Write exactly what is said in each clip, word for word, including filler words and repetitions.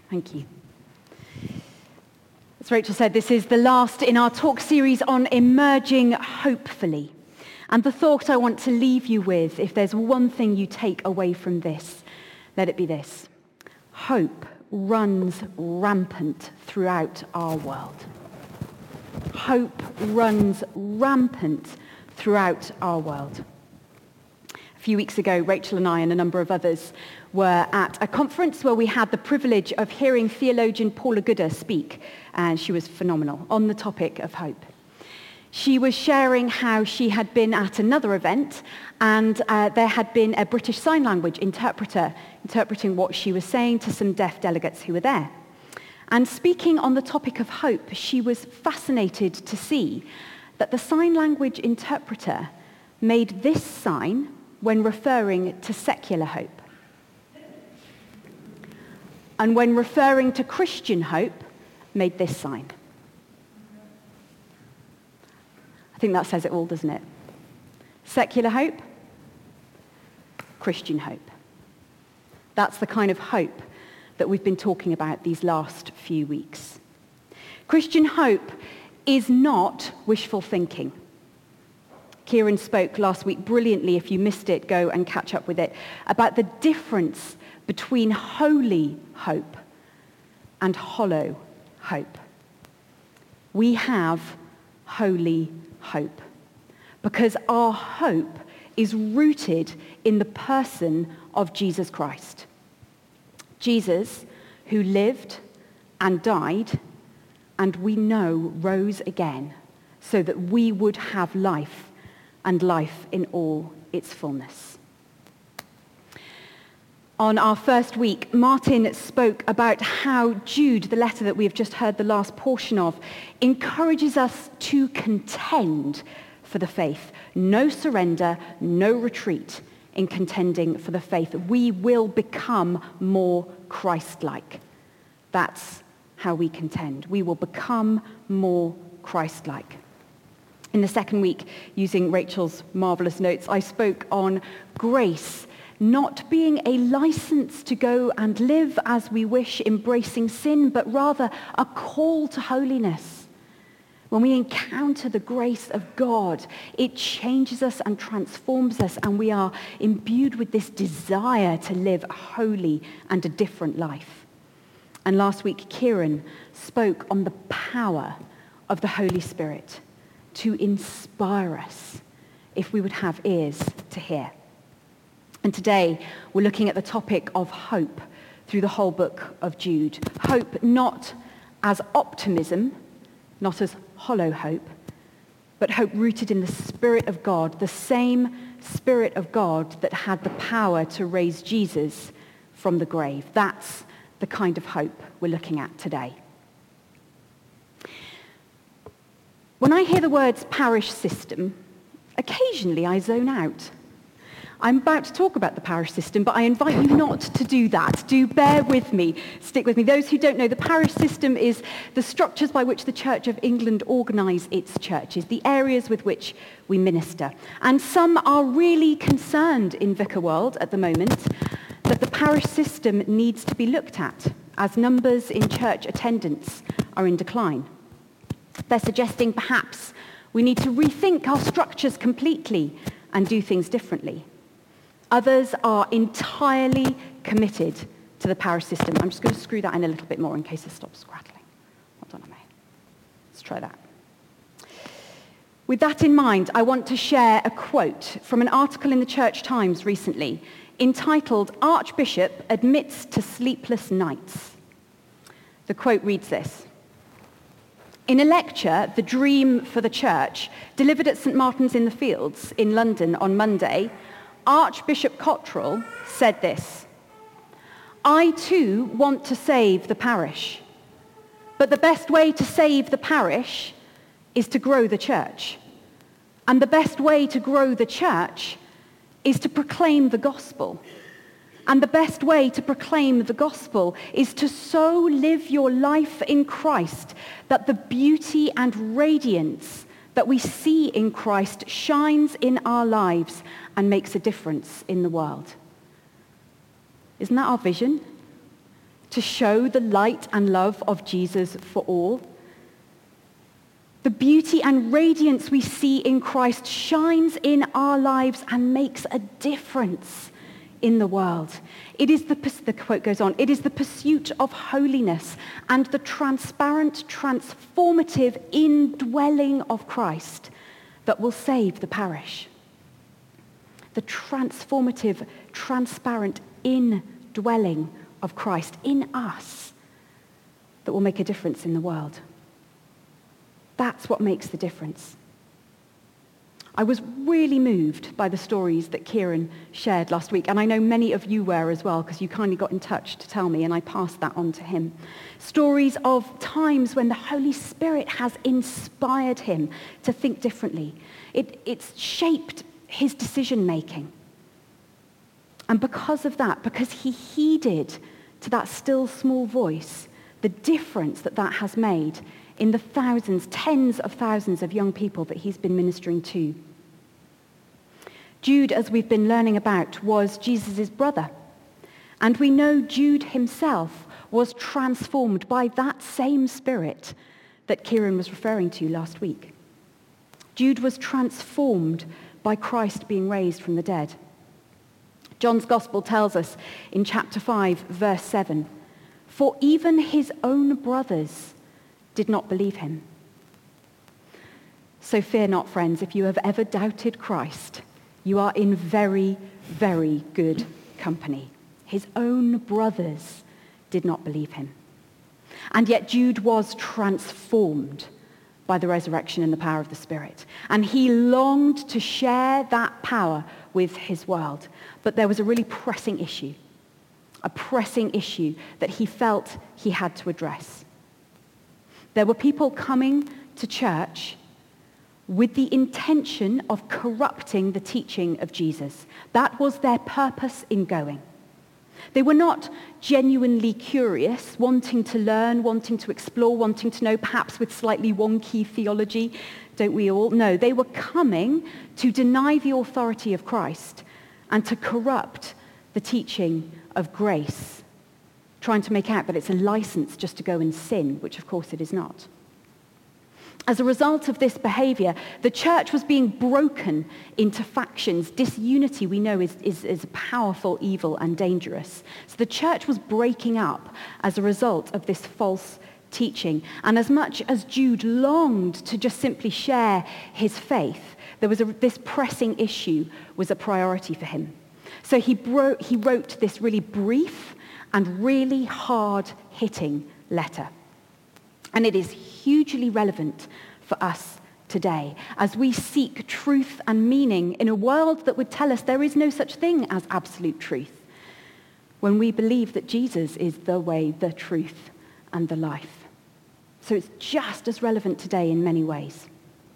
Thank you. As Rachel said, this is the last in our talk series on emerging hopefully. And the thought I want to leave you with, if there's one thing you take away from this, let it be this. Hope runs rampant throughout our world. Hope runs rampant throughout our world. A few weeks ago, Rachel and I and a number of others were at a conference where we had the privilege of hearing theologian Paula Gooder speak, and she was phenomenal, on the topic of hope. She was sharing how she had been at another event, and uh, there had been a British Sign Language interpreter interpreting what she was saying to some deaf delegates who were there. And speaking on the topic of hope, she was fascinated to see that the sign language interpreter made this sign when referring to secular hope. And when referring to Christian hope, made this sign. I think that says it all, doesn't it? Secular hope, Christian hope. That's the kind of hope that we've been talking about these last few weeks. Christian hope is not wishful thinking. Kieran spoke last week brilliantly. If you missed it, go and catch up with it, about the difference between holy hope and hollow hope. We have holy hope because our hope is rooted in the person of Jesus Christ. Jesus, who lived and died, and we know rose again so that we would have life and life in all its fullness. On our first week, Martin spoke about how Jude, the letter that we have just heard the last portion of, encourages us to contend for the faith. No surrender, no retreat in contending for the faith. We will become more Christ-like. That's how we contend. We will become more Christ-like. In the second week, using Rachel's marvelous notes, I spoke on grace not being a license to go and live as we wish, embracing sin, but rather a call to holiness. When we encounter the grace of God, it changes us and transforms us, and we are imbued with this desire to live a holy and a different life. And last week, Kieran spoke on the power of the Holy Spirit to inspire us if we would have ears to hear. And today, we're looking at the topic of hope through the whole book of Jude. Hope not as optimism, not as hollow hope, but hope rooted in the Spirit of God, the same Spirit of God that had the power to raise Jesus from the grave. That's the kind of hope we're looking at today. When I hear the words parish system, occasionally I zone out. I'm about to talk about the parish system, but I invite you not to do that. Do bear with me. Stick with me. Those who don't know, the parish system is the structures by which the Church of England organise its churches, the areas with which we minister. And some are really concerned in Vicar World at the moment that the parish system needs to be looked at as numbers in church attendance are in decline. They're suggesting perhaps we need to rethink our structures completely and do things differently. Others are entirely committed to the parish system. I'm just going to screw that in a little bit more in case it stops rattling. Hold on a minute. Let's try that. With that in mind, I want to share a quote from an article in the Church Times recently entitled, "Archbishop Admits to Sleepless Nights." The quote reads this: "In a lecture, The Dream for the Church, delivered at St Martin's in the Fields in London on Monday, Archbishop Cottrell said this: 'I too want to save the parish, but the best way to save the parish is to grow the church. And the best way to grow the church is to proclaim the gospel. And the best way to proclaim the gospel is to so live your life in Christ that the beauty and radiance that we see in Christ shines in our lives and makes a difference in the world.'" Isn't that our vision? to show the light and love of Jesus for all. The beauty and radiance we see in Christ shines in our lives and makes a difference in the world. It is the, the quote goes on, it is the pursuit of holiness and the transparent, transformative indwelling of Christ that will save the parish. The transformative, transparent indwelling of Christ in us that will make a difference in the world. That's what makes the difference. I was really moved by the stories that Kieran shared last week, and I know many of you were as well, because you kindly got in touch to tell me, and I passed that on to him. Stories of times when the Holy Spirit has inspired him to think differently. It, it's shaped his decision-making. And because of that, because he heeded to that still small voice, the difference that that has made in the thousands, tens of thousands of young people that he's been ministering to. Jude, as we've been learning about, was Jesus' brother. And we know Jude himself was transformed by that same Spirit that Kieran was referring to last week. Jude was transformed by Christ being raised from the dead. John's Gospel tells us in chapter five, verse seven, "For even his own brothers did not believe him." So fear not, friends, if you have ever doubted Christ, you are in very, very good company. His own brothers did not believe him. And yet Jude was transformed by the resurrection and the power of the Spirit. And he longed to share that power with his world. But there was a really pressing issue, a pressing issue that he felt he had to address. There were people coming to church with the intention of corrupting the teaching of Jesus. That was their purpose in going. They were not genuinely curious, wanting to learn, wanting to explore, wanting to know, perhaps with slightly wonky theology, don't we all? No, they were coming to deny the authority of Christ and to corrupt the teaching of grace, trying to make out that it's a license just to go and sin, which of course it is not. As a result of this behavior, the church was being broken into factions. Disunity, we know, is, is, is powerful, evil, and dangerous. So the church was breaking up as a result of this false teaching. And as much as Jude longed to just simply share his faith, there was a, this pressing issue was a priority for him. So he, bro- he wrote this really brief and really hard-hitting letter. And it is hugely relevant for us today as we seek truth and meaning in a world that would tell us there is no such thing as absolute truth, when we believe that Jesus is the way, the truth, and the life. So it's just as relevant today in many ways.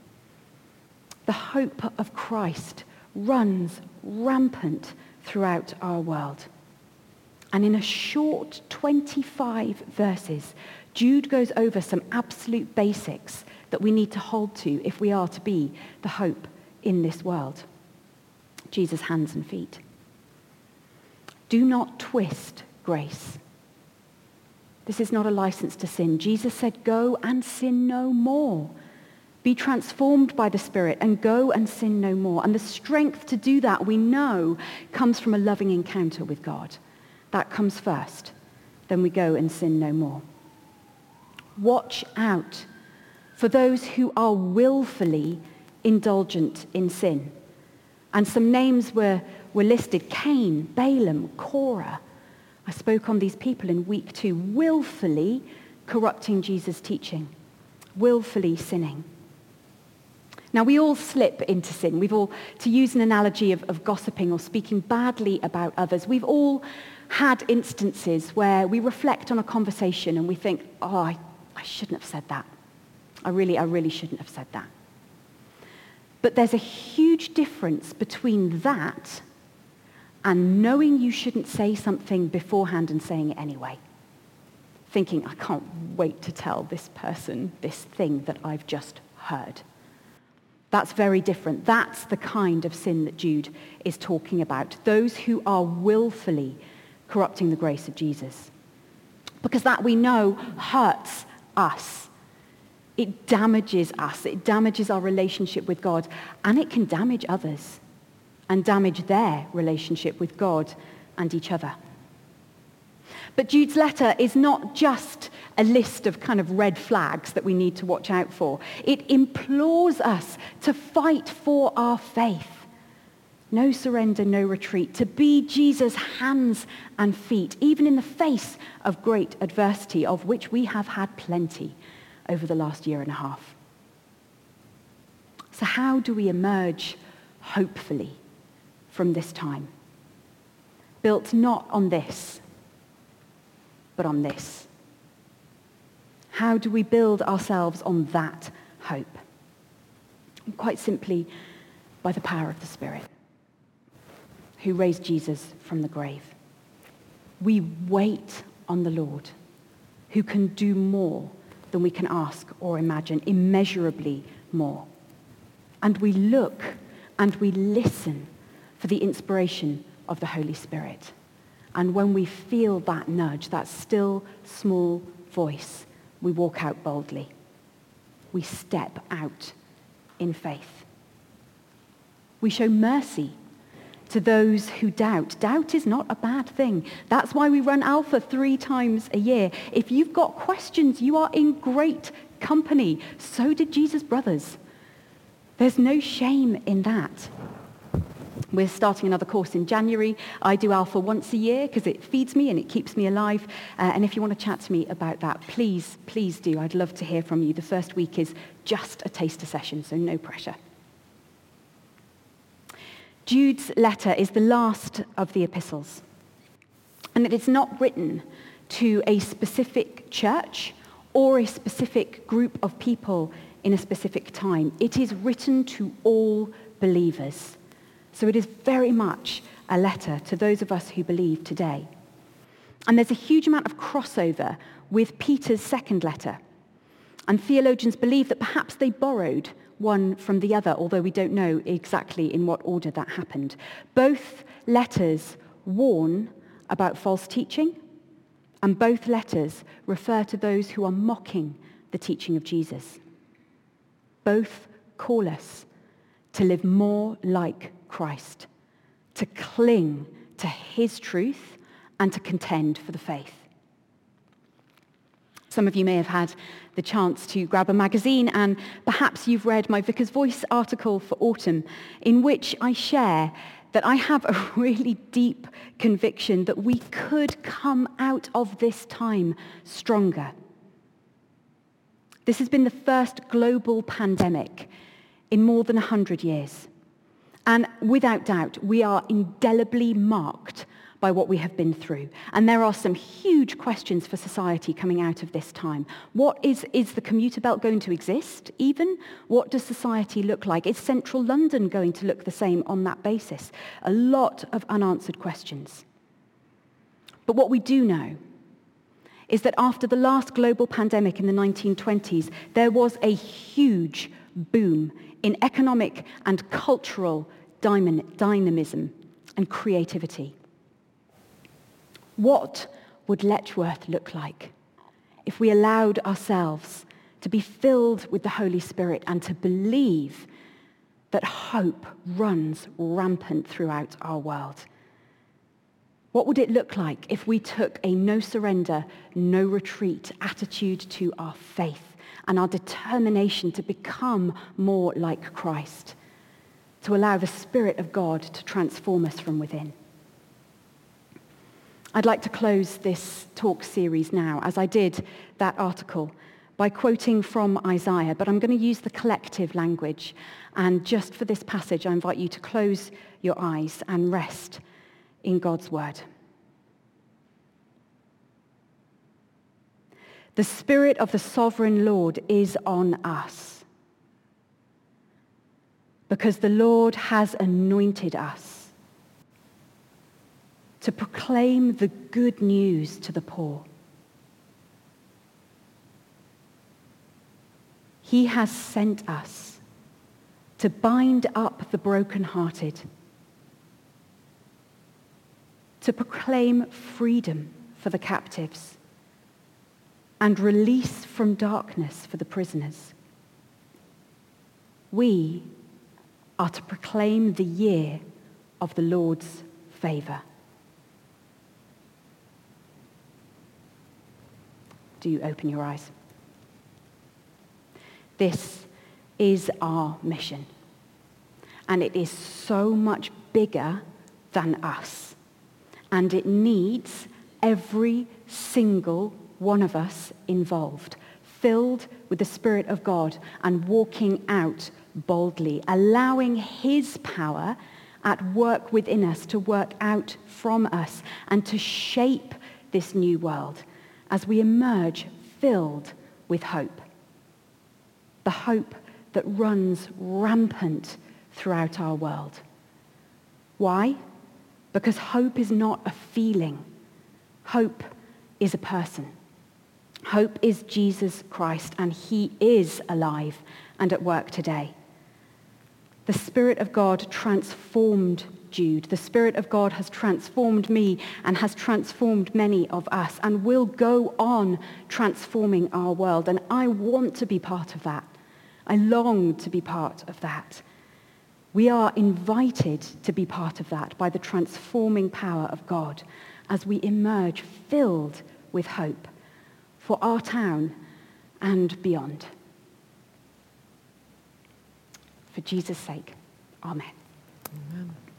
The hope of Christ runs rampant throughout our world. And in a short twenty-five verses, Jude goes over some absolute basics that we need to hold to if we are to be the hope in this world. Jesus' hands and feet. Do not twist grace. This is not a license to sin. Jesus said, go and sin no more. Be transformed by the Spirit and go and sin no more. And the strength to do that, we know, comes from a loving encounter with God. That comes first. Then we go and sin no more. Watch out for those who are willfully indulgent in sin. And some names were, were listed: Cain, Balaam, Korah. I spoke on these people in week two, willfully corrupting Jesus' teaching, willfully sinning. Now, we all slip into sin. We've all, to use an analogy of, of gossiping or speaking badly about others, we've all had instances where we reflect on a conversation and we think, oh, I, I shouldn't have said that. I really, I really shouldn't have said that. But there's a huge difference between that and knowing you shouldn't say something beforehand and saying it anyway. Thinking, I can't wait to tell this person this thing that I've just heard. That's very different. That's the kind of sin that Jude is talking about. Those who are willfully corrupting the grace of Jesus. because that we know hurts us. It damages us. It damages our relationship with God, and it can damage others and damage their relationship with God and each other. But Jude's letter is not just a list of kind of red flags that we need to watch out for. It implores us to fight for our faith. No surrender, no retreat. To be Jesus' hands and feet, even in the face of great adversity, of which we have had plenty over the last year and a half. So how do we emerge hopefully from this time? Built not on this, but on this. How do we build ourselves on that hope? Quite simply, by the power of the Spirit, who raised Jesus from the grave. We wait on the Lord, who can do more than we can ask or imagine, immeasurably more. And we look and we listen for the inspiration of the Holy Spirit. And when we feel that nudge, that still, small voice, we walk out boldly. We step out in faith. We show mercy to those who doubt. Doubt is not a bad thing. That's why we run Alpha three times a year. If you've got questions, you are in great company. So did Jesus' brothers. There's no shame in that. We're starting another course in January. I do Alpha once a year because it feeds me and it keeps me alive. Uh, and if you want to chat to me about that, please, please do. I'd love to hear from you. The first week is just a taster session, so no pressure. Jude's letter is the last of the epistles, and it is not written to a specific church or a specific group of people in a specific time. It is written to all believers. So it is very much a letter to those of us who believe today. And there's a huge amount of crossover with Peter's second letter. And theologians believe that perhaps they borrowed one from the other, although we don't know exactly in what order that happened. Both letters warn about false teaching, and both letters refer to those who are mocking the teaching of Jesus. Both call us to live more like Christ, to cling to his truth and to contend for the faith. Some of you may have had the chance to grab a magazine, and perhaps you've read my Vicar's Voice article for autumn, in which I share that I have a really deep conviction that we could come out of this time stronger. This has been the first global pandemic in more than one hundred years. And without doubt, we are indelibly marked by what we have been through. And there are some huge questions for society coming out of this time. What is, is the commuter belt going to exist even? What does society look like? Is central London going to look the same on that basis? A lot of unanswered questions. But what we do know is that after the last global pandemic in the nineteen twenties, there was a huge boom in economic and cultural dynamism and creativity. What would Letchworth look like if we allowed ourselves to be filled with the Holy Spirit and to believe that hope runs rampant throughout our world? What would it look like if we took a no surrender, no retreat attitude to our faith and our determination to become more like Christ, to allow the Spirit of God to transform us from within? I'd like to close this talk series now, as I did that article, by quoting from Isaiah, but I'm going to use the collective language. And just for this passage, I invite you to close your eyes and rest in God's word. The Spirit of the Sovereign Lord is on us, because the Lord has anointed us to proclaim the good news to the poor. He has sent us to bind up the brokenhearted, to proclaim freedom for the captives, and release from darkness for the prisoners. We are to proclaim the year of the Lord's favour. Do you open your eyes? This is our mission. And it is so much bigger than us. And it needs every single one of us involved, filled with the Spirit of God and walking out boldly, allowing his power at work within us to work out from us and to shape this new world as we emerge filled with hope. The hope that runs rampant throughout our world. Why? Because hope is not a feeling. Hope is a person. Hope is Jesus Christ, and he is alive and at work today. The Spirit of God transformed Jude. The Spirit of God has transformed me and has transformed many of us and will go on transforming our world. And I want to be part of that. I long to be part of that. We are invited to be part of that by the transforming power of God as we emerge filled with hope for our town and beyond. For Jesus' sake, amen. Amen.